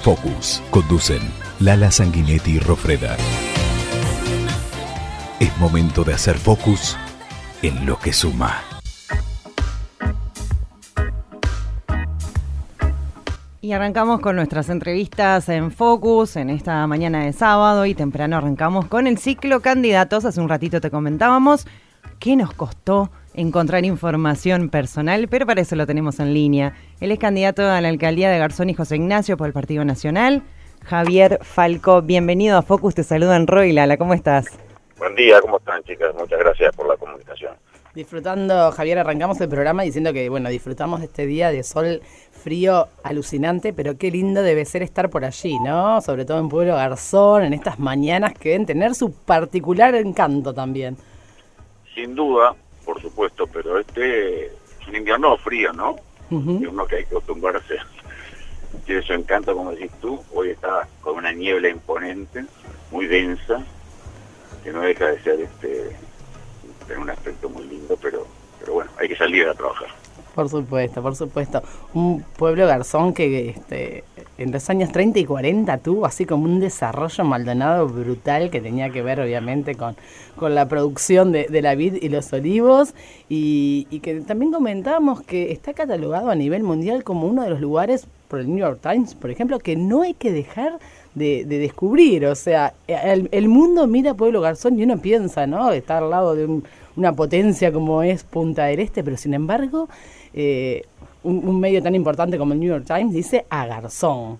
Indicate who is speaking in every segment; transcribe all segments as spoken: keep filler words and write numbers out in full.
Speaker 1: Focus. Conducen Lala Sanguinetti y Rofreda. Es momento de hacer focus en lo que suma.
Speaker 2: Y arrancamos con nuestras entrevistas en Focus en esta mañana de sábado y temprano arrancamos con el ciclo candidatos. Hace un ratito te comentábamos que nos costó encontrar información personal, pero para eso lo tenemos en línea. Él es candidato a la alcaldía de Garzón y José Ignacio por el Partido Nacional, Javier Falco. Bienvenido a Focus, te saludan Roy y Lala, ¿cómo estás?
Speaker 3: Buen día, ¿cómo están, chicas? Muchas gracias por la comunicación.
Speaker 4: Disfrutando, Javier, arrancamos el programa diciendo que, bueno, disfrutamos de este día de sol frío alucinante, pero qué lindo debe ser estar por allí, ¿no? Sobre todo en Pueblo Garzón, en estas mañanas que deben tener su particular encanto también.
Speaker 3: Sin duda, por supuesto, pero este es un invierno frío, ¿no? Uh-huh. Es uno que hay que acostumbrarse. Tiene su encanto, como decís tú. Hoy está con una niebla imponente, muy densa, que no deja de ser este tener un aspecto muy lindo, pero pero bueno, hay que salir a trabajar.
Speaker 4: Por supuesto, por supuesto. Un pueblo Garzón que este en los años treinta y cuarenta tuvo así como un desarrollo Maldonado brutal que tenía que ver obviamente con, con la producción de, de la vid y los olivos y, y que también comentábamos que está catalogado a nivel mundial como uno de los lugares, por el New York Times, por ejemplo, que no hay que dejar de, de descubrir. O sea, el, el mundo mira a Pueblo Garzón y uno piensa, ¿no? Está al lado de un, una potencia como es Punta del Este, pero sin embargo... Eh, un, un medio tan importante como el New York Times dice a Garzón.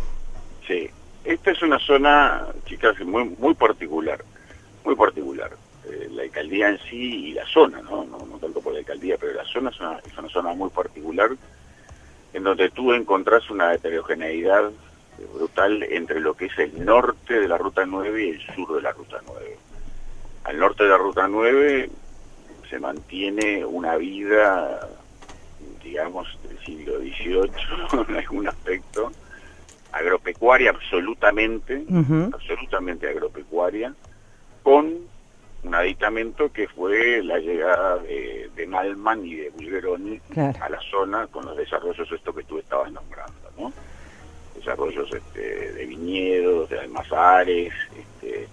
Speaker 3: Sí, esta es una zona, chicas, muy muy particular, muy particular. Eh, la alcaldía en sí y la zona, ¿no? No, no tanto por la alcaldía, pero la zona es una, es una zona muy particular en donde tú encontrás una heterogeneidad brutal entre lo que es el norte de la Ruta nueve y el sur de la Ruta nueve. Al norte de la Ruta nueve se mantiene una vida, digamos, del siglo dieciocho, en algún aspecto, agropecuaria absolutamente, uh-huh. absolutamente agropecuaria, con un aditamento que fue la llegada de, de Malman y de Bulgeroni claro. a la zona con los desarrollos esto que tú estabas nombrando, ¿no? Desarrollos este, de viñedos, de almazares, este,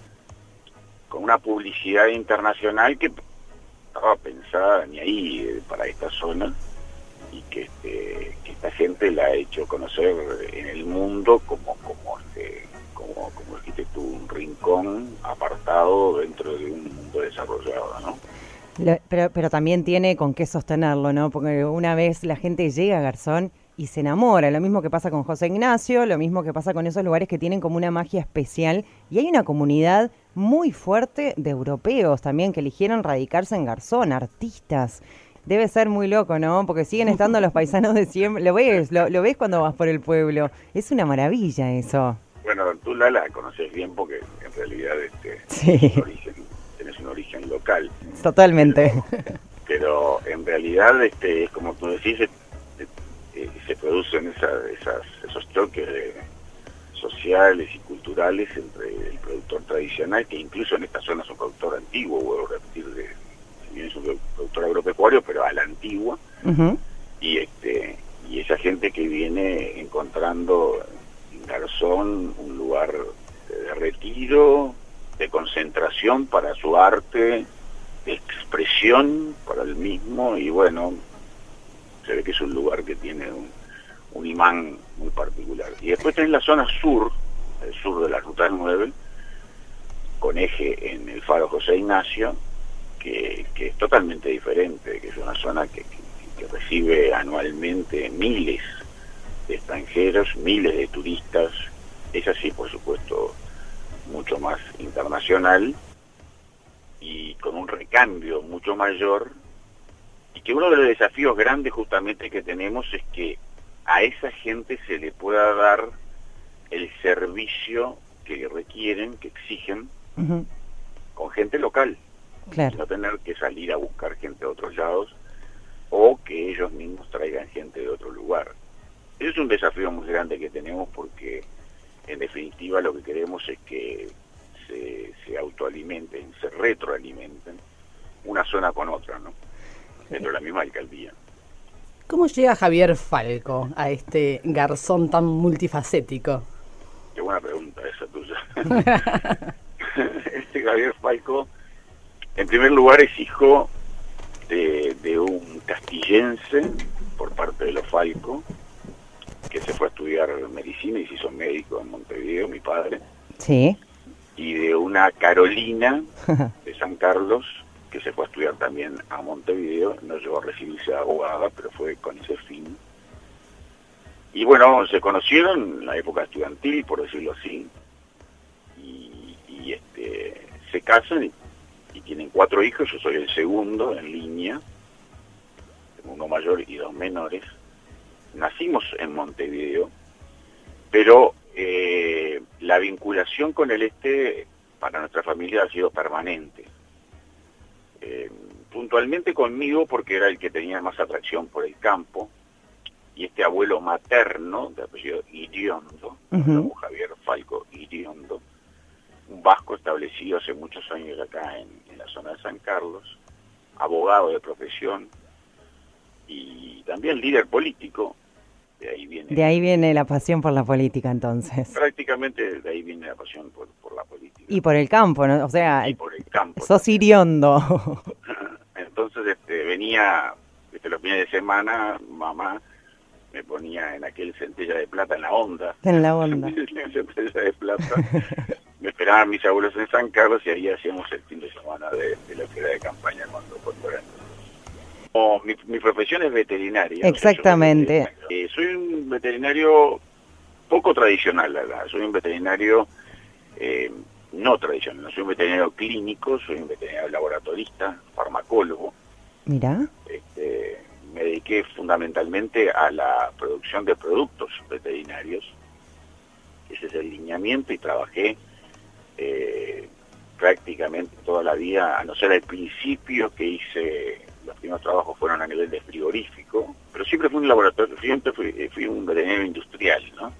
Speaker 3: con una publicidad internacional que estaba pensada ni ahí para esta zona, y que, este, que esta gente la ha hecho conocer en el mundo como como este, como como dijiste tú, un rincón apartado dentro de un mundo desarrollado, ¿no?
Speaker 2: Lo, pero pero también tiene con qué sostenerlo, ¿no? Porque una vez la gente llega a Garzón y se enamora, lo mismo que pasa con José Ignacio, lo mismo que pasa con esos lugares que tienen como una magia especial, y hay una comunidad muy fuerte de europeos también que eligieron radicarse en Garzón, artistas. Debe ser muy loco, ¿no? Porque siguen estando los paisanos de siempre. Lo ves, lo, lo ves cuando vas por el pueblo. Es una maravilla eso.
Speaker 3: Bueno, tú Lala conoces bien porque en realidad este
Speaker 2: sí.
Speaker 3: tenés, un origen, tenés un origen local.
Speaker 2: Totalmente.
Speaker 3: Pero, pero en realidad este es como tú decís, eh, eh, se producen esa, esas, esos choques de, sociales y culturales entre el productor tradicional, que incluso en esta zona es un productor antiguo, vuelvo a repetir, de es un productor agropecuario, pero a la antigua, uh-huh. y este y esa gente que viene encontrando en Garzón un lugar de retiro, de concentración para su arte, de expresión para el mismo, y bueno, se ve que es un lugar que tiene un, un imán muy particular. Y después tenés la zona sur, el sur de la Ruta nueve, con eje en el Faro José Ignacio, Que, que es totalmente diferente, que es una zona que, que, que recibe anualmente miles de extranjeros, miles de turistas, es así, por supuesto, mucho más internacional y con un recambio mucho mayor, y que uno de los desafíos grandes justamente que tenemos es que a esa gente se le pueda dar el servicio que requieren, que exigen, uh-huh. con gente local.
Speaker 2: Claro.
Speaker 3: No tener que salir a buscar gente de otros lados o que ellos mismos traigan gente de otro lugar. Ese es un desafío muy grande que tenemos porque en definitiva lo que queremos es que se, se autoalimenten, se retroalimenten una zona con otra, ¿no? Dentro de la misma alcaldía.
Speaker 4: ¿Cómo llega Javier Falco a este Garzón tan multifacético?
Speaker 3: Este Javier Falco, en primer lugar, es hijo de, de un castillense por parte de los Falco, que se fue a estudiar medicina y se hizo médico en Montevideo, mi padre.
Speaker 2: Sí.
Speaker 3: Y de una Carolina de San Carlos, que se fue a estudiar también a Montevideo. No llegó a recibirse de abogada, pero fue con ese fin. Y bueno, se conocieron en la época estudiantil, por decirlo así, y, y este, se casan y, y tienen cuatro hijos. Yo soy el segundo en línea, tengo uno mayor y dos menores. Nacimos en Montevideo, pero eh, la vinculación con el este para nuestra familia ha sido permanente. Eh, puntualmente conmigo porque era el que tenía más atracción por el campo, y este abuelo materno, de apellido Iriondo, uh-huh. Javier Falco Iriondo, un vasco establecido hace muchos años acá en, en la zona de San Carlos, abogado de profesión y también líder político. De ahí viene,
Speaker 2: de ahí viene la pasión por la política, entonces.
Speaker 3: Prácticamente de ahí viene la pasión por, por la política.
Speaker 2: Y por el campo, ¿no? O sea,
Speaker 3: y por el campo,
Speaker 2: sos Iriondo.
Speaker 3: Entonces este, venía, este, los fines de semana, mamá me ponía en aquel centella de plata en la onda.
Speaker 2: En la onda.
Speaker 3: Centella de plata. Me esperaban mis abuelos en San Carlos y ahí hacíamos el fin de semana de, de lo que era de campaña cuando, cuando era. Oh, mi, mi profesión es veterinaria.
Speaker 2: Exactamente.
Speaker 3: No sé, soy, eh, soy un veterinario poco tradicional, la verdad. Soy un veterinario eh, no tradicional. No soy un veterinario clínico, soy un veterinario laboratorista, farmacólogo.
Speaker 2: Mira.
Speaker 3: Este, me dediqué fundamentalmente a la producción de productos veterinarios. Ese es el lineamiento, y trabajé eh, prácticamente toda la vida, a no ser al principio que hice. Los primeros trabajos fueron a nivel de frigorífico, pero siempre fui un laboratorio, siempre fui, fui un veterinario industrial, ¿no?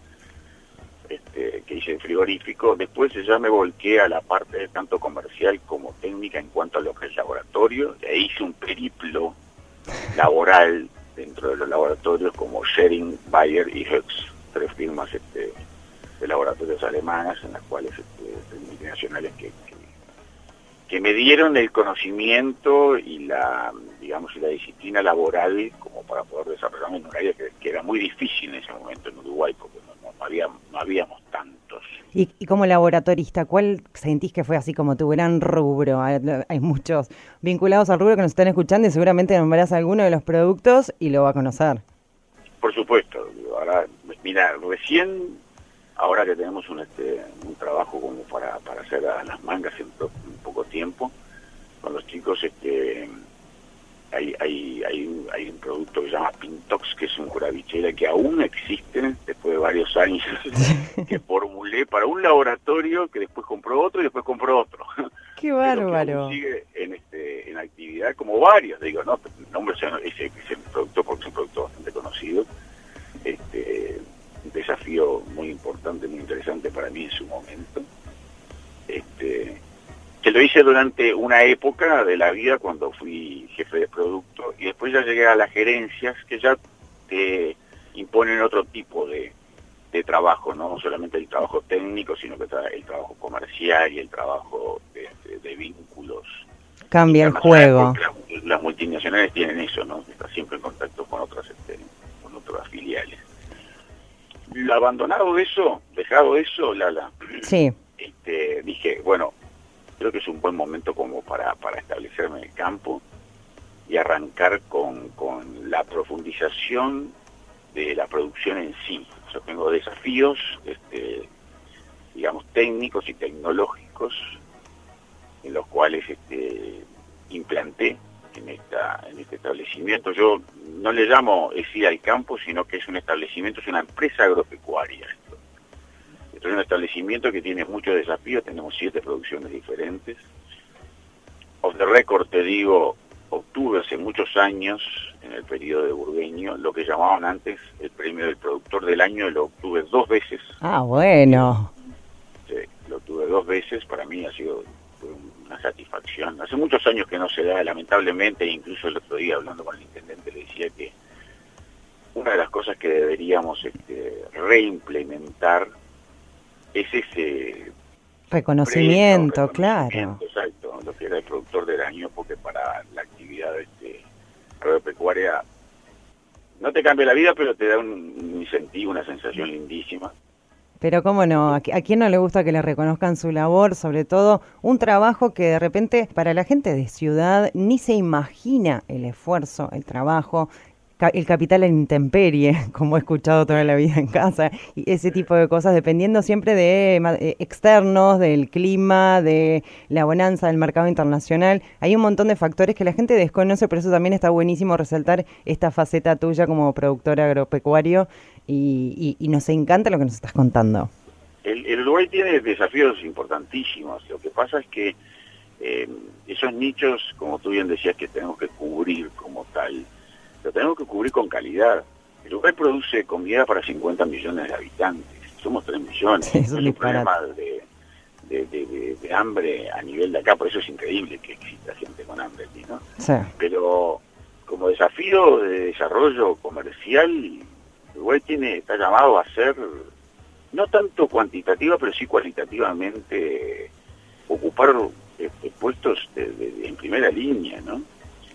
Speaker 3: Este, que hice frigorífico. Después ya me volqué a la parte tanto comercial como técnica en cuanto a lo que es laboratorio. E hice un periplo laboral dentro de los laboratorios como Schering, Bayer y Höchst, tres firmas este, de laboratorios alemanas, en las cuales este, multinacionales que, que que me dieron el conocimiento y la, digamos, la disciplina laboral como para poder desarrollarme en un área que, que era muy difícil en ese momento en Uruguay, porque no, no, había, no habíamos tantos.
Speaker 2: Y, y como laboratorista, ¿cuál sentís que fue así como tu gran rubro? Hay, hay muchos vinculados al rubro que nos están escuchando y seguramente nombrás alguno de los productos y lo va a conocer.
Speaker 3: Por supuesto. Ahora, mira, recién... Ahora que tenemos un, este, un trabajo como para, para hacer a las mangas en, pro, en poco tiempo, con los chicos este, hay, hay, hay, un, hay un producto que se llama Pintox, que es un curabichera que aún existe después de varios años, que formulé para un laboratorio que después compró otro y después compró otro.
Speaker 2: ¡Qué bárbaro!
Speaker 3: Sigue en, este, en actividad, como varios, digo, no, el nombre es, es el producto porque es un producto bastante conocido. Este, un desafío muy importante, muy interesante para mí en su momento, este, que lo hice durante una época de la vida cuando fui jefe de producto, y después ya llegué a las gerencias que ya te imponen otro tipo de, de trabajo, no solamente el trabajo técnico, sino que el trabajo comercial y el trabajo de, de, de vínculos.
Speaker 2: Cambia el juego.
Speaker 3: Las, las multinacionales tienen eso, ¿no? Está siempre en contacto con otras, este, con otras filiales. Abandonado eso, dejado eso, Lala,
Speaker 2: sí.
Speaker 3: este, dije, bueno, creo que es un buen momento como para, para establecerme en el campo y arrancar con, con la profundización de la producción en sí. Yo tengo desafíos, este, digamos, técnicos y tecnológicos en los cuales este, implanté en esta en este establecimiento. Yo no le llamo ir al campo, sino que es un establecimiento, es una empresa agropecuaria. Esto, esto es un establecimiento que tiene muchos desafíos, tenemos siete producciones diferentes. Off the record te digo, obtuve hace muchos años, en el periodo de Burgueño, lo que llamaban antes el premio del productor del año, lo obtuve dos veces.
Speaker 2: Ah, bueno.
Speaker 3: Sí, lo obtuve dos veces, para mí ha sido una satisfacción. Hace muchos años que no se da, lamentablemente, incluso el otro día hablando con el intendente le decía que una de las cosas que deberíamos este, reimplementar es ese
Speaker 2: Reconocimiento,
Speaker 3: premio,
Speaker 2: claro.
Speaker 3: reconocimiento, exacto, lo que era el productor del año, porque para la actividad este, agropecuaria no te cambia la vida, pero te da un, un incentivo, una sensación lindísima.
Speaker 2: Pero cómo no, ¿a quién no le gusta que le reconozcan su labor? Sobre todo un trabajo que de repente para la gente de ciudad ni se imagina el esfuerzo, el trabajo, el capital en intemperie, como he escuchado toda la vida en casa, y ese tipo de cosas, dependiendo siempre de eh, externos, del clima, de la bonanza del mercado internacional. Hay un montón de factores que la gente desconoce, por eso también está buenísimo resaltar esta faceta tuya como productor agropecuario, y, y, y nos encanta lo que nos estás contando.
Speaker 3: El, el Uruguay tiene desafíos importantísimos. Lo que pasa es que eh, esos nichos, como tú bien decías, que tenemos que cubrir como tal, lo tenemos que cubrir con calidad. El Uruguay produce comida para cincuenta millones de habitantes. Somos tres millones.
Speaker 2: Sí, es un
Speaker 3: es un problema
Speaker 2: disparate.
Speaker 3: de, de, de, de, de hambre a nivel de acá. Por eso es increíble que exista gente con hambre aquí, ¿no?
Speaker 2: Sí.
Speaker 3: Pero como desafío de desarrollo comercial, Uruguay tiene, está llamado a ser, no tanto cuantitativa, pero sí cualitativamente, ocupar este, puestos de, de, de, en primera línea, ¿no?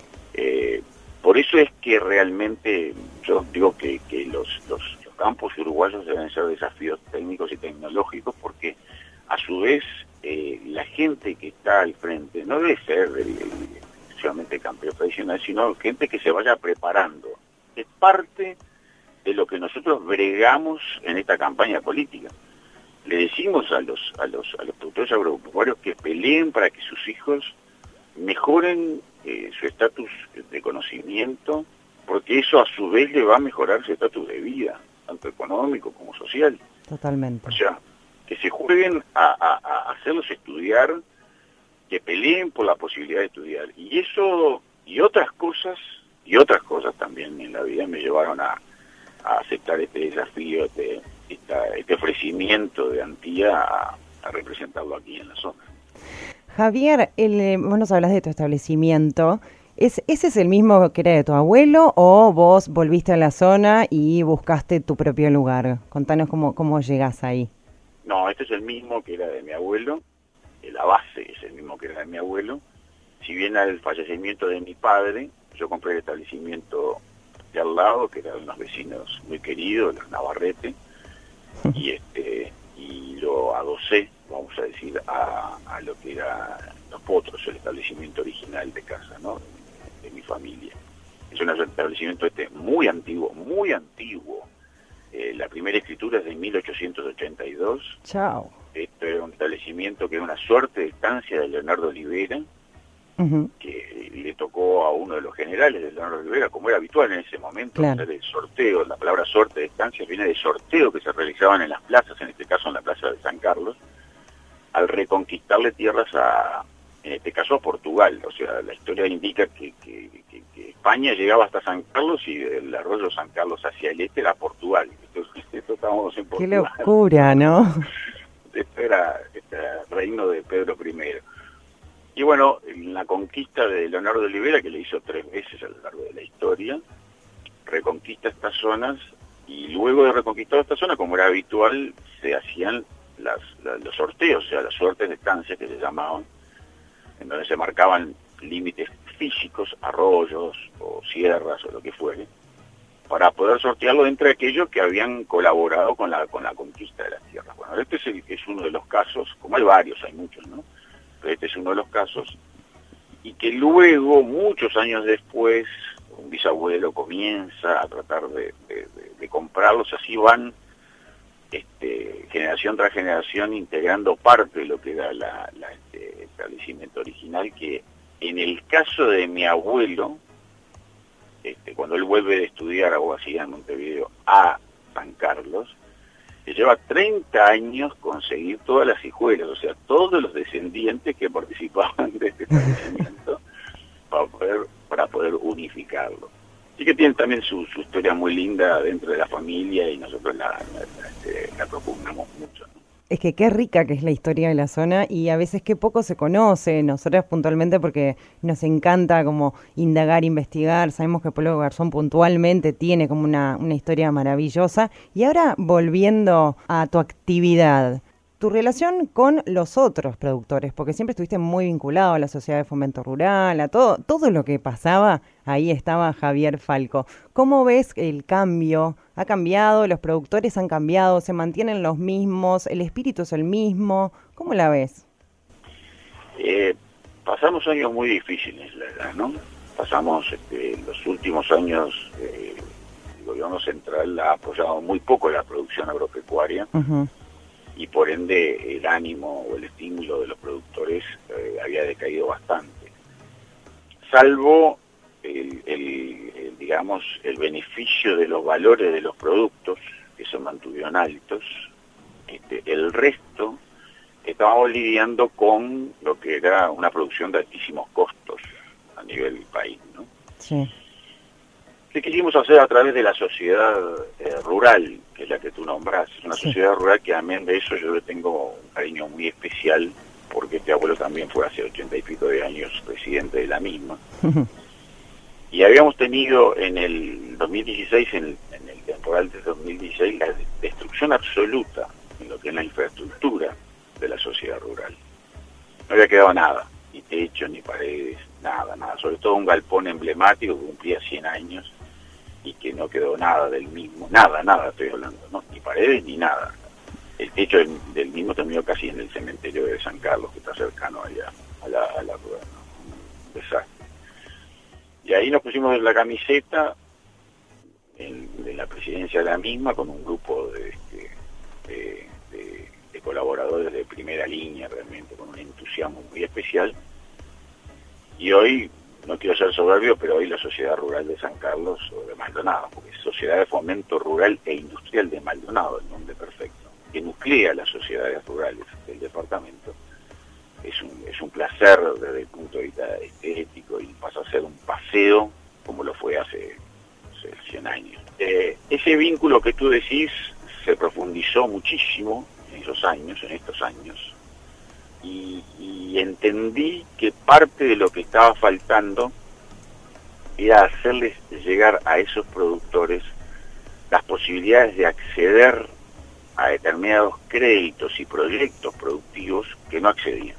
Speaker 3: Eh, por eso es que realmente yo digo que, que los, los, los campos uruguayos deben ser desafíos técnicos y tecnológicos, porque a su vez eh, la gente que está al frente no debe ser el, el, exclusivamente campeón tradicional, sino gente que se vaya preparando. Es parte de lo que nosotros bregamos en esta campaña política. Le decimos a los a los a los productores agropecuarios que peleen para que sus hijos mejoren eh, su estatus de conocimiento, porque eso a su vez le va a mejorar su estatus de vida, tanto económico como social.
Speaker 2: Totalmente.
Speaker 3: O sea, que se jueguen a, a, a hacerlos estudiar, que peleen por la posibilidad de estudiar. Y eso, y otras cosas, y otras cosas también en la vida me llevaron a a aceptar este desafío, este, esta, este ofrecimiento de Antía a, a representarlo aquí en la zona.
Speaker 2: Javier, el, vos nos hablas de tu establecimiento. ¿Es, ¿Ese es el mismo que era de tu abuelo o vos volviste a la zona y buscaste tu propio lugar? Contanos cómo, cómo llegás ahí.
Speaker 3: No, este es el mismo que era de mi abuelo, la base es el mismo que era de mi abuelo. Si bien al fallecimiento de mi padre, yo compré el establecimiento de al lado, que eran unos vecinos muy queridos, los Navarrete, y este y lo adosé, vamos a decir, a, a lo que era Los Potros, el establecimiento original de casa, ¿no? De, de mi familia. Es un establecimiento este muy antiguo, muy antiguo. Eh, la primera escritura es de mil ochocientos ochenta y dos.
Speaker 2: Chao.
Speaker 3: Esto era un establecimiento que era una suerte de estancia de Leonardo Olivera, uh-huh. que le tocó a uno de los generales de Leonardo Olivera, como era habitual en ese momento, claro. hacer el sorteo. La palabra suerte de estancia viene de sorteo que se realizaban en las plazas, en este caso en la plaza de San Carlos, al reconquistarle tierras a, en este caso a Portugal. O sea, la historia indica que, que, que, que España llegaba hasta San Carlos y el arroyo San Carlos hacia el este era Portugal. Entonces, esto estábamos en Portugal.
Speaker 2: Qué locura, ¿no?
Speaker 3: Esto era este reino de Pedro primero. Y bueno, en la conquista de Leonardo de Olivera, que le hizo tres veces a lo largo de la historia, reconquista estas zonas, y luego de reconquistar esta zona, como era habitual, se hacían las, las, los sorteos, o sea, las suertes de estancia que se llamaban, en donde se marcaban límites físicos, arroyos o sierras o lo que fuere, para poder sortearlo entre aquellos que habían colaborado con la con la conquista de las tierras. Bueno, este es, el, es uno de los casos, como hay varios, hay muchos, ¿no? Pero este es uno de los casos, y que luego, muchos años después, un bisabuelo comienza a tratar de, de, de, de comprarlos, así van este, generación tras generación integrando parte de lo que era la, la este, establecimiento original, que en el caso de mi abuelo, Este, cuando él vuelve de estudiar abogacía en Montevideo a San Carlos, le lleva treinta años conseguir todas las hijuelas, o sea, todos los descendientes que participaban de este establecimiento para poder, para poder unificarlo. Así que tiene también su, su historia muy linda dentro de la familia y nosotros la, la, la, este, la propugnamos mucho, ¿no?
Speaker 2: Es que qué rica que es la historia de la zona y a veces qué poco se conoce, nosotros puntualmente porque nos encanta como indagar, investigar, sabemos que Pueblo Garzón puntualmente tiene como una, una historia maravillosa. Y ahora volviendo a tu actividad, tu relación con los otros productores, porque siempre estuviste muy vinculado a la Sociedad de Fomento Rural, a todo, todo lo que pasaba, ahí estaba Javier Falco. ¿Cómo ves el cambio? ¿Ha cambiado? ¿Los productores han cambiado? ¿Se mantienen los mismos? ¿El espíritu es el mismo? ¿Cómo la ves?
Speaker 3: Eh, pasamos años muy difíciles, la verdad, ¿no? Pasamos este, los últimos años, eh, el gobierno central ha apoyado muy poco la producción agropecuaria. Uh-huh. Y por ende el ánimo o el estímulo de los productores eh, había decaído bastante. Salvo el, el, el, digamos, el beneficio de los valores de los productos, que se mantuvieron altos, este, el resto estábamos lidiando con lo que era una producción de altísimos costos a nivel del país, ¿no?
Speaker 2: Sí.
Speaker 3: ¿Qué quisimos hacer a través de la sociedad eh, rural, que es la que tú nombras? Es una sí. sociedad rural que, amén de eso, yo le tengo un cariño muy especial, porque este abuelo también fue hace ochenta y pico de años presidente de la misma. Y habíamos tenido en el dos mil dieciséis, en el, en el temporal de dos mil dieciséis, la destrucción absoluta en lo que es la infraestructura de la sociedad rural. No había quedado nada, ni techo, ni paredes, nada, nada. Sobre todo un galpón emblemático que cumplía cien años, y que no quedó nada del mismo, nada, nada estoy hablando, ¿no? Ni paredes ni nada. El techo del, del mismo terminó casi en el cementerio de San Carlos, que está cercano allá, a la, a la rueda, ¿no? Un desastre. Y ahí nos pusimos la camiseta en, en la presidencia de la misma, con un grupo de, de, de, de, de colaboradores de primera línea, realmente, con un entusiasmo muy especial. Y hoy, no quiero ser soberbio, pero hoy la Sociedad Rural de San Carlos, o de Maldonado, porque es Sociedad de Fomento Rural e Industrial de Maldonado, el nombre perfecto, que nuclea las sociedades rurales del departamento, es un, es un placer desde el punto de vista estético, y pasa a ser un paseo como lo fue hace, hace cien años. Eh, ese vínculo que tú decís se profundizó muchísimo en esos años, en estos años, Y, y entendí que parte de lo que estaba faltando era hacerles llegar a esos productores las posibilidades de acceder a determinados créditos y proyectos productivos que no accedían.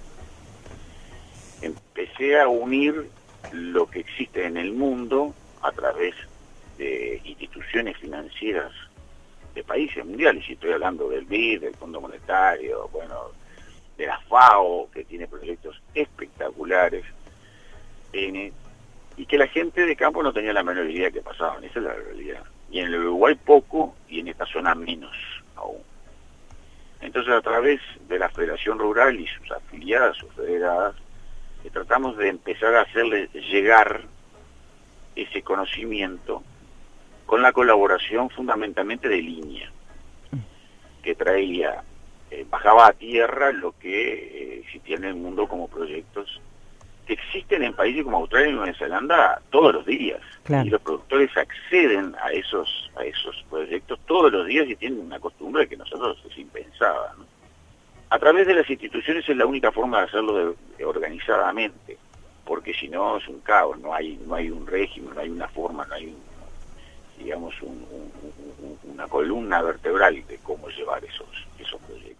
Speaker 3: Empecé a unir lo que existe en el mundo a través de instituciones financieras de países mundiales, y estoy hablando del B I D, del Fondo Monetario, bueno, de la FAO, que tiene proyectos espectaculares, eh, y que la gente de campo no tenía la menor idea que pasaban. Esa es la realidad. Y en el Uruguay poco, y en esta zona menos aún. Entonces, a través de la Federación Rural y sus afiliadas, sus federadas, eh, tratamos de empezar a hacerle llegar ese conocimiento con la colaboración fundamentalmente de línea, que traía Eh, bajaba a tierra lo que eh, existía en el mundo como proyectos que existen en países como Australia y Nueva Zelanda todos los días. Claro. Y los productores acceden a esos a esos proyectos todos los días y tienen una costumbre que nosotros es impensada, ¿no? A través de las instituciones es la única forma de hacerlo de, de organizadamente, porque si no es un caos, no hay no hay un régimen, no hay una forma, no hay un, digamos un, un, un, una columna vertebral de cómo llevar esos esos proyectos.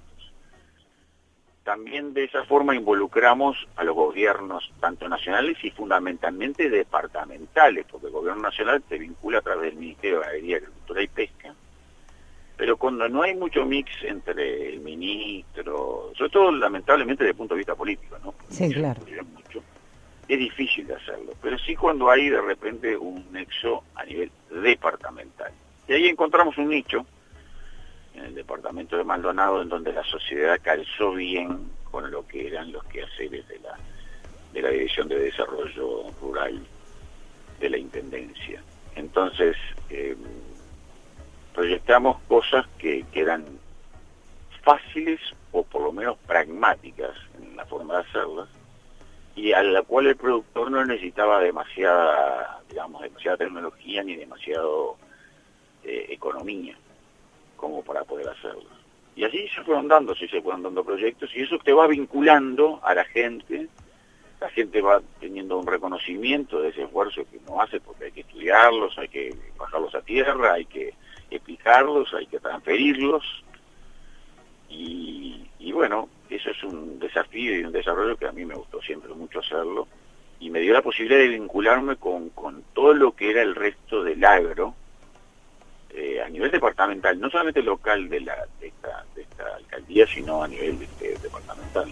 Speaker 3: También de esa forma involucramos a los gobiernos, tanto nacionales y fundamentalmente departamentales, porque el gobierno nacional te vincula a través del Ministerio de Ganadería, Agricultura y Pesca, pero cuando no hay mucho mix entre el ministro, sobre todo lamentablemente desde el punto de vista político, ¿no?
Speaker 2: Sí, claro.
Speaker 3: Mucho, es difícil de hacerlo, pero sí cuando hay de repente un nexo a nivel departamental. Y ahí encontramos un nicho en el departamento de Maldonado, en donde la sociedad calzó bien con lo que eran los quehaceres de la, de la Dirección de Desarrollo Rural de la Intendencia. Entonces, eh, proyectamos cosas que, que eran fáciles o por lo menos pragmáticas en la forma de hacerlas, y a la cual el productor no necesitaba demasiada, digamos, demasiada tecnología ni demasiado eh, economía como para poder hacerlo. Y así se fueron dando, sí se fueron dando proyectos, y eso te va vinculando a la gente, la gente va teniendo un reconocimiento de ese esfuerzo que uno hace, porque hay que estudiarlos, hay que bajarlos a tierra, hay que explicarlos, hay que transferirlos, y, y bueno, eso es un desafío y un desarrollo que a mí me gustó siempre mucho hacerlo, y me dio la posibilidad de vincularme con, con todo lo que era el resto del agro, eh, a nivel departamental, no solamente local de, la, de, esta, de esta alcaldía, sino a nivel este, departamental.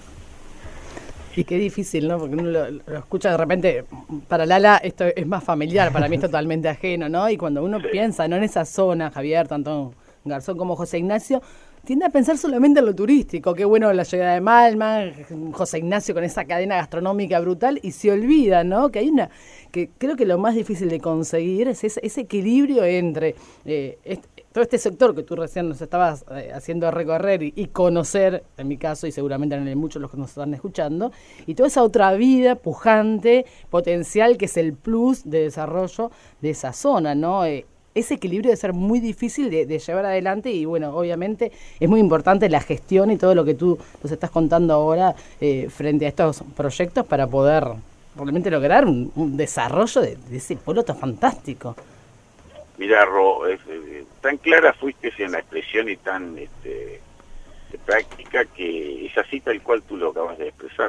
Speaker 4: Y qué difícil, ¿no? Porque uno lo, lo escucha de repente, para Lala esto es más familiar, para mí es totalmente ajeno, ¿no? Y cuando uno sí. piensa, ¿no? En esa zona, Javier, tanto Garzón como José Ignacio, tiende a pensar solamente en lo turístico, qué bueno la llegada de Malma, José Ignacio con esa cadena gastronómica brutal, y se olvida, ¿no? Que hay una, que creo que lo más difícil de conseguir es ese, ese equilibrio entre eh, este, todo este sector que tú recién nos estabas eh, haciendo recorrer y, y conocer, en mi caso, y seguramente en muchos los que nos están escuchando, y toda esa otra vida pujante, potencial, que es el plus de desarrollo de esa zona, ¿no? Eh, ese equilibrio debe ser muy difícil de, de llevar adelante, y bueno, obviamente es muy importante la gestión y todo lo que tú nos estás contando ahora eh, frente a estos proyectos para poder realmente lograr un, un desarrollo de, de ese pueblo tan fantástico.
Speaker 3: Mira, Ro, es, eh, tan clara fuiste en la expresión y tan este, de práctica que es así tal cual tú lo acabas de expresar,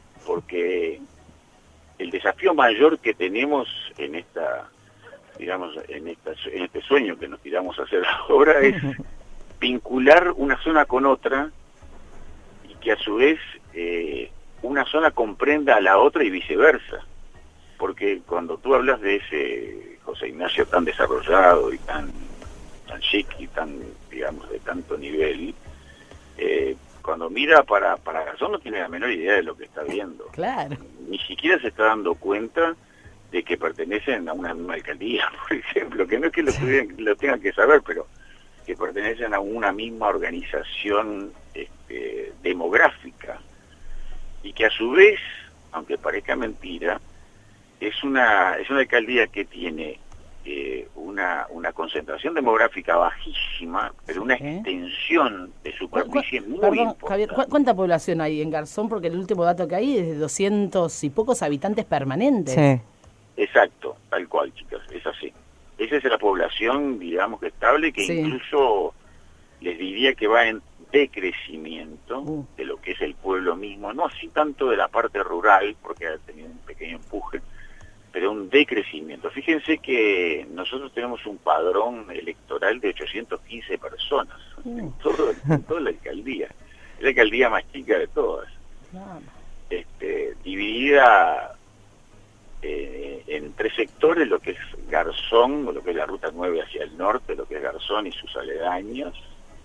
Speaker 3: porque el desafío mayor que tenemos en esta digamos, en, esta, en este sueño que nos tiramos a hacer ahora es vincular una zona con otra y que a su vez eh, una zona comprenda a la otra y viceversa, porque cuando tú hablas de ese José Ignacio tan desarrollado y tan, tan chic y tan, digamos, de tanto nivel, eh, cuando mira para, para Garzón no tiene la menor idea de lo que está viendo.
Speaker 4: Claro.
Speaker 3: Ni siquiera se está dando cuenta de que pertenecen a una misma alcaldía, por ejemplo, que no es que lo, tuvieran, lo tengan que saber, pero que pertenecen a una misma organización este, demográfica, y que a su vez, aunque parezca mentira, es una es una alcaldía que tiene eh, una, una concentración demográfica bajísima, pero una ¿Eh? extensión de superficie muy
Speaker 4: Perdón,
Speaker 3: importante.
Speaker 4: Javier, ¿cu ¿cuánta población hay en Garzón? Porque el último dato que hay es de doscientos y pocos habitantes permanentes.
Speaker 2: Sí.
Speaker 3: Exacto, tal cual, chicas, es así. Esa es la población, digamos, que estable, que sí. incluso les diría que va en decrecimiento uh. de lo que es el pueblo mismo, no así tanto de la parte rural, porque ha tenido un pequeño empuje, pero un decrecimiento. Fíjense que nosotros tenemos un padrón electoral de ochocientas quince personas uh. en, todo, en toda la alcaldía. Es la alcaldía más chica de todas. Uh. Este, dividida Eh, en tres sectores, lo que es Garzón, lo que es la ruta nueve hacia el norte, lo que es Garzón y sus aledaños,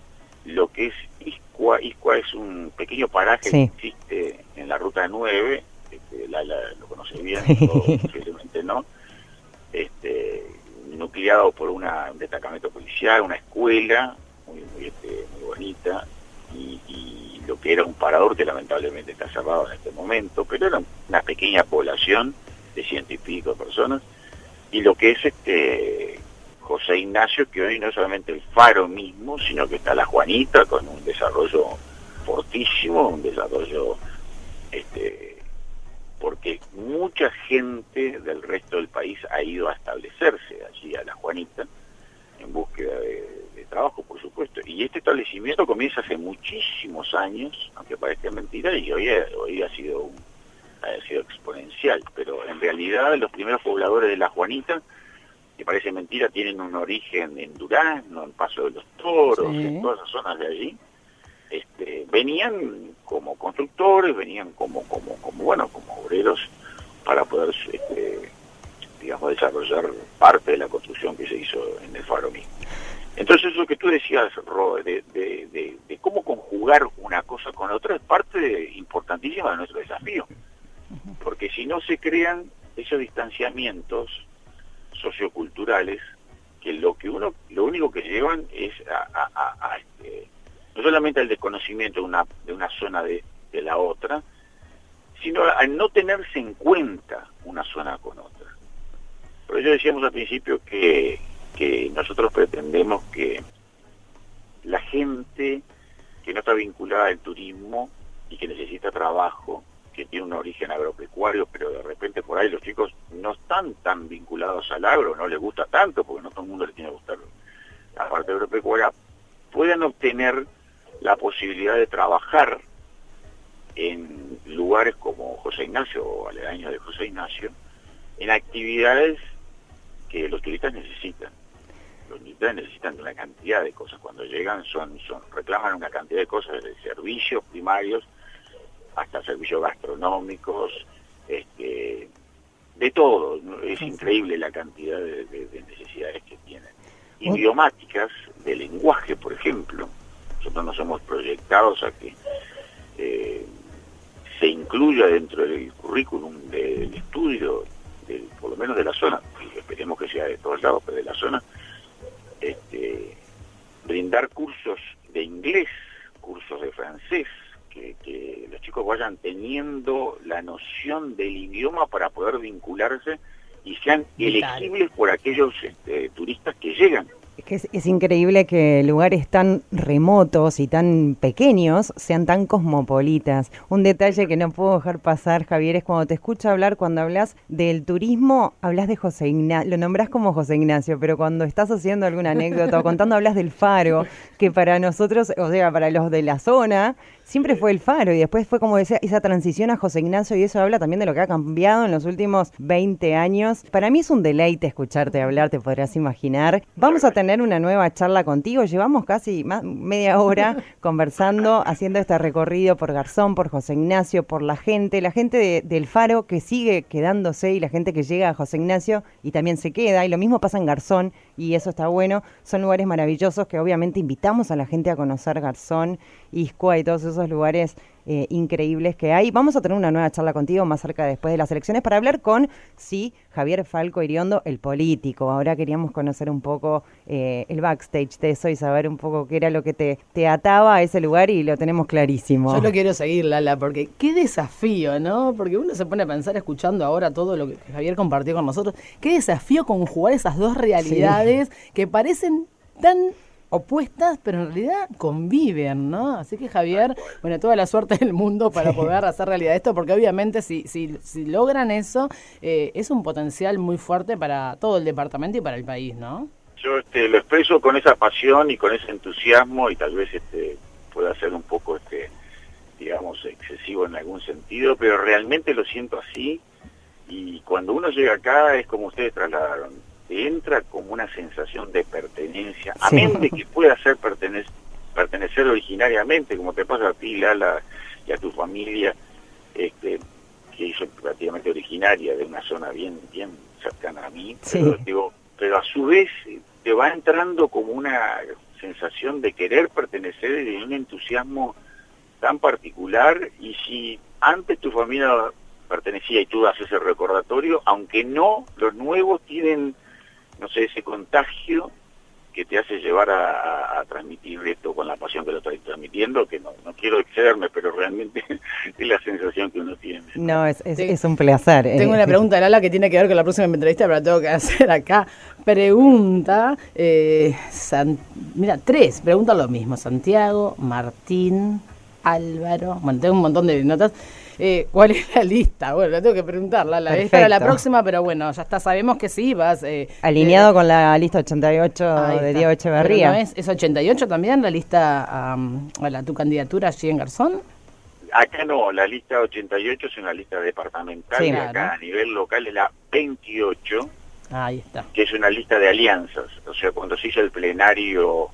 Speaker 3: lo que es Iscua. Iscua es un pequeño paraje sí. que existe en la ruta nueve, este, la, la, lo conoce bien, posiblemente no, este, nucleado por una, un destacamento policial, una escuela muy, muy, este, muy bonita, y, y lo que era un parador que lamentablemente está cerrado en este momento, pero era una pequeña población de ciento y pico de personas, y lo que es este José Ignacio, que hoy no es solamente el faro mismo, sino que está la Juanita con un desarrollo fortísimo, un desarrollo este porque mucha gente del resto del país ha ido a establecerse allí a la Juanita en búsqueda de, de trabajo, por supuesto, y este establecimiento comienza hace muchísimos años, aunque parezca mentira, y hoy, hoy ha sido un ha sido exponencial, pero en realidad los primeros pobladores de la Juanita, que parece mentira, tienen un origen en Durazno, en Paso de los Toros, sí. en todas las zonas de allí. Este, venían como constructores, venían como, como, como bueno, como obreros para poder, este, digamos, desarrollar parte de la construcción que se hizo en el faro mismo. Entonces, lo que tú decías, Ro, de, de, de, de cómo conjugar una cosa con otra es parte de, importantísima de nuestro desafío. Porque si no se crean esos distanciamientos socioculturales, que lo que uno, lo único que llevan es a, a, a, a este, no solamente al desconocimiento de una, de una zona de, de la otra, sino a no tenerse en cuenta una zona con otra. Por eso decíamos al principio que, que nosotros pretendemos que la gente que no está vinculada al turismo y que necesita trabajo, que tiene un origen agropecuario, pero de repente por ahí los chicos no están tan vinculados al agro, no les gusta tanto, porque no todo el mundo les tiene que gustar la parte agropecuaria, puedan obtener la posibilidad de trabajar en lugares como José Ignacio o aledaños de José Ignacio, en actividades que los turistas necesitan. Los turistas necesitan una cantidad de cosas. Cuando llegan son, son reclaman una cantidad de cosas, de servicios primarios hasta servicios gastronómicos, este, de todo. Es increíble la cantidad de, de, de necesidades que tienen. Idiomáticas, de lenguaje, por ejemplo. Nosotros nos hemos proyectado a que eh, se incluya dentro del currículum del estudio, del, por lo menos de la zona, esperemos que sea de todos lados, pero de la zona, este, brindar cursos de inglés, cursos de francés, que, que los chicos vayan teniendo la noción del idioma para poder vincularse y sean elegibles por aquellos este, turistas que llegan.
Speaker 2: Es que es, es increíble que lugares tan remotos y tan pequeños sean tan cosmopolitas. Un detalle que no puedo dejar pasar, Javier, es cuando te escucho hablar, cuando hablas del turismo, hablas de José Ignacio, lo nombrás como José Ignacio, pero cuando estás haciendo alguna anécdota o contando hablas del Faro, que para nosotros, o sea, para los de la zona, siempre fue el Faro y después fue como esa, esa transición a José Ignacio y eso habla también de lo que ha cambiado en los últimos veinte años. Para mí es un deleite escucharte hablar, te podrás imaginar. Vamos a tener una nueva charla contigo, llevamos casi más, media hora conversando, haciendo este recorrido por Garzón, por José Ignacio, por la gente, la gente de, del Faro que sigue quedándose y la gente que llega a José Ignacio y también se queda, y lo mismo pasa en Garzón y eso está bueno. Son lugares maravillosos que obviamente invitamos a la gente a conocer Garzón, Iscua y todos esos lugares eh, increíbles que hay. Vamos a tener una nueva charla contigo más cerca después de las elecciones para hablar con, sí, Javier Falco Iriondo, el político. Ahora queríamos conocer un poco eh, el backstage de eso y saber un poco qué era lo que te, te ataba a ese lugar y lo tenemos clarísimo.
Speaker 4: Yo lo quiero seguir, Lala, porque qué desafío, ¿no? Porque uno se pone a pensar escuchando ahora todo lo que Javier compartió con nosotros. Qué desafío conjugar esas dos realidades sí. que parecen tan opuestas, pero en realidad conviven, ¿no? Así que Javier, bueno, toda la suerte del mundo para sí. poder hacer realidad esto, porque obviamente si, si, si logran eso, eh, es un potencial muy fuerte para todo el departamento y para el país, ¿no?
Speaker 3: Yo este, lo expreso con esa pasión y con ese entusiasmo y tal vez este pueda ser un poco, este digamos, excesivo en algún sentido, pero realmente lo siento así y cuando uno llega acá es como ustedes trasladaron. Entra como una sensación de pertenencia, sí. amén de que pueda ser pertenecer, pertenecer originariamente, como te pasa a ti, Lala, y a tu familia, este, que es prácticamente originaria de una zona bien bien cercana a mí, sí. pero, digo, pero a su vez te va entrando como una sensación de querer pertenecer y un entusiasmo tan particular, y si antes tu familia pertenecía y tú haces ese recordatorio, aunque no, los nuevos tienen, no sé, ese contagio que te hace llevar a, a, a transmitir esto con la pasión que lo estoy transmitiendo, que no, no quiero excederme, pero realmente es la sensación que uno tiene.
Speaker 2: No, es, es, es un placer.
Speaker 4: Tengo eh, una pregunta, Lala, que tiene que ver con la próxima entrevista, pero la tengo que hacer acá. Pregunta, eh, San, mira, tres, pregunta lo mismo. Santiago, Martín, Álvaro, bueno, tengo un montón de notas. Eh, ¿Cuál es la lista? Bueno, la tengo que preguntar, Lala. Es para la próxima, pero bueno, ya está, sabemos que sí, vas... Eh,
Speaker 2: Alineado
Speaker 4: eh,
Speaker 2: con la lista ochenta y ocho de Diego Echeverría.
Speaker 4: ¿No es, es ochenta y ocho también la lista, um, a la, tu candidatura allí en Garzón?
Speaker 3: Acá no, la lista ochenta y ocho es una lista departamental, sí, y acá claro. a nivel local es la veintiocho,
Speaker 4: ahí está.
Speaker 3: Que es una lista de alianzas. O sea, cuando se hizo el plenario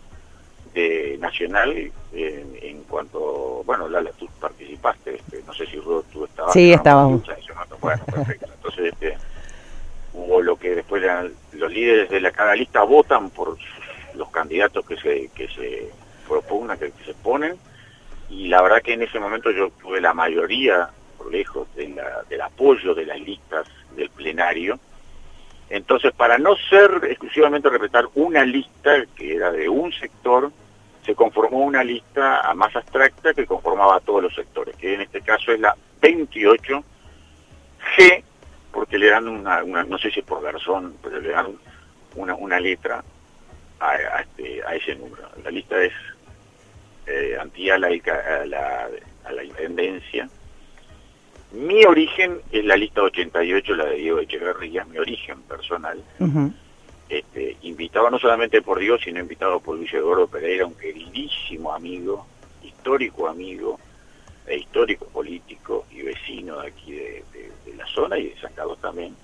Speaker 3: de nacional, eh, en cuanto, bueno, Lala, tú participaste, este, no sé si Rod, tú estabas.
Speaker 2: Sí, no, estábamos.
Speaker 3: Bueno, perfecto. Entonces, este, hubo lo que después eran, los líderes de la cada lista votan por los candidatos que se que se propugnan, que, que se ponen, y la verdad que en ese momento yo tuve la mayoría, por lejos, de la, del apoyo de las listas del plenario. Entonces, para no ser exclusivamente respetar una lista que era de un sector, se conformó una lista más abstracta que conformaba a todos los sectores, que en este caso es la veintiocho G, porque le dan una, una no sé si por Garzón, pero le dan una, una letra a, a, este, a ese número. La lista es eh, anti a la, a, la, a la independencia. Mi origen es la lista ochenta y ocho, la de Diego Echeverría, mi origen personal. Uh-huh. Este, invitado no solamente por Dios, sino invitado por Luis Eduardo Pereira, un queridísimo amigo, histórico amigo, e histórico, político y vecino de aquí de, de, de la zona y de San Carlos también,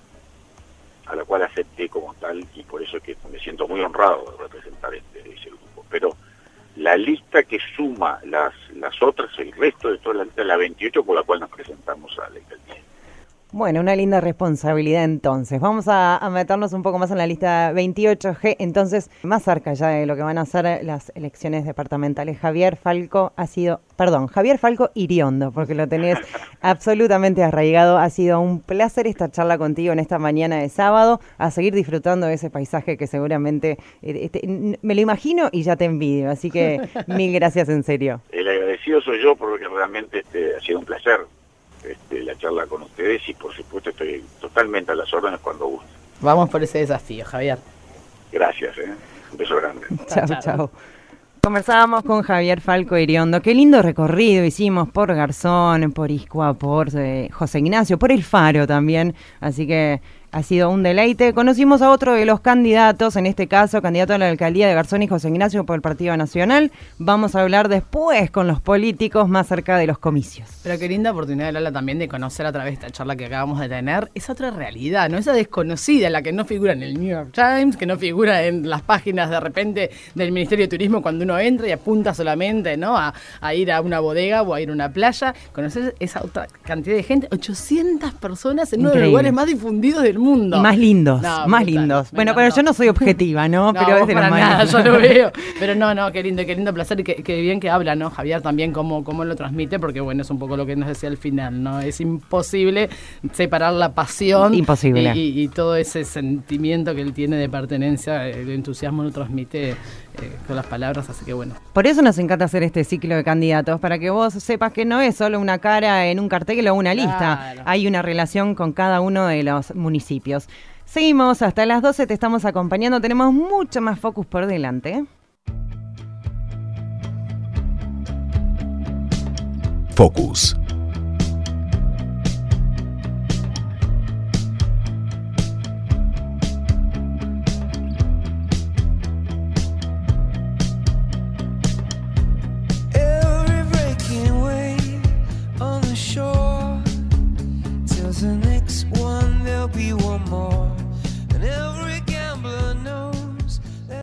Speaker 3: a la cual acepté como tal, y por eso que me siento muy honrado de representar este, ese grupo. Pero la lista que suma las las otras, el resto de toda la lista, la veintiocho, por la cual nos presentamos a la alcaldía.
Speaker 2: Bueno, una linda responsabilidad entonces. Vamos a, a meternos un poco más en la lista veintiocho G, entonces más cerca ya de lo que van a ser las elecciones departamentales. Javier Falco ha sido, perdón, Javier Falco Iriondo, porque lo tenés absolutamente arraigado. Ha sido un placer esta charla contigo en esta mañana de sábado, a seguir disfrutando de ese paisaje que seguramente este, me lo imagino y ya te envidio, así que mil gracias en serio.
Speaker 3: El agradecido soy yo porque realmente este, ha sido un placer. Este, la charla con ustedes y por supuesto estoy totalmente a las órdenes cuando guste.
Speaker 4: Vamos por ese desafío, Javier.
Speaker 3: Gracias, ¿eh? Un beso grande.
Speaker 2: Chao, chao. Conversábamos con Javier Falco Iriondo. Qué lindo recorrido hicimos por Garzón, por Iscua, por eh, José Ignacio, por El Faro también. Así que ha sido un deleite. Conocimos a otro de los candidatos, en este caso, candidato a la alcaldía de Garzón y José Ignacio por el Partido Nacional. Vamos a hablar después con los políticos más cerca de los comicios.
Speaker 4: Pero qué linda oportunidad, Lola, también de conocer a través de esta charla que acabamos de tener esa otra realidad, ¿no? Esa desconocida, la que no figura en el New York Times, que no figura en las páginas de repente del Ministerio de Turismo cuando uno entra y apunta solamente, ¿no? A, a ir a una bodega o a ir a una playa. Conocer esa otra cantidad de gente, ochocientas personas en uno de los lugares más difundidos del mundo.
Speaker 2: Y más lindos,
Speaker 4: no,
Speaker 2: más
Speaker 4: brutal,
Speaker 2: lindos. Bueno, pero yo no soy objetiva, ¿no?
Speaker 4: no
Speaker 2: pero es de
Speaker 4: para
Speaker 2: los
Speaker 4: nada,
Speaker 2: más
Speaker 4: yo lo veo. Pero no, no, qué lindo, qué lindo placer y qué, qué bien que habla, ¿no? Javier también cómo, cómo lo transmite, porque bueno, es un poco lo que nos decía al final, ¿no? Es imposible separar la pasión
Speaker 2: imposible.
Speaker 4: Y, y, y todo ese sentimiento que él tiene de pertenencia, el entusiasmo lo transmite eh, con las palabras, así que bueno.
Speaker 2: Por eso nos encanta hacer este ciclo de candidatos, para que vos sepas que no es solo una cara en un cartel o una lista,
Speaker 4: Claro.
Speaker 2: Hay una relación con cada uno de los municipios. Seguimos hasta las doce, te estamos acompañando, tenemos mucho más focus por delante.
Speaker 1: Focus.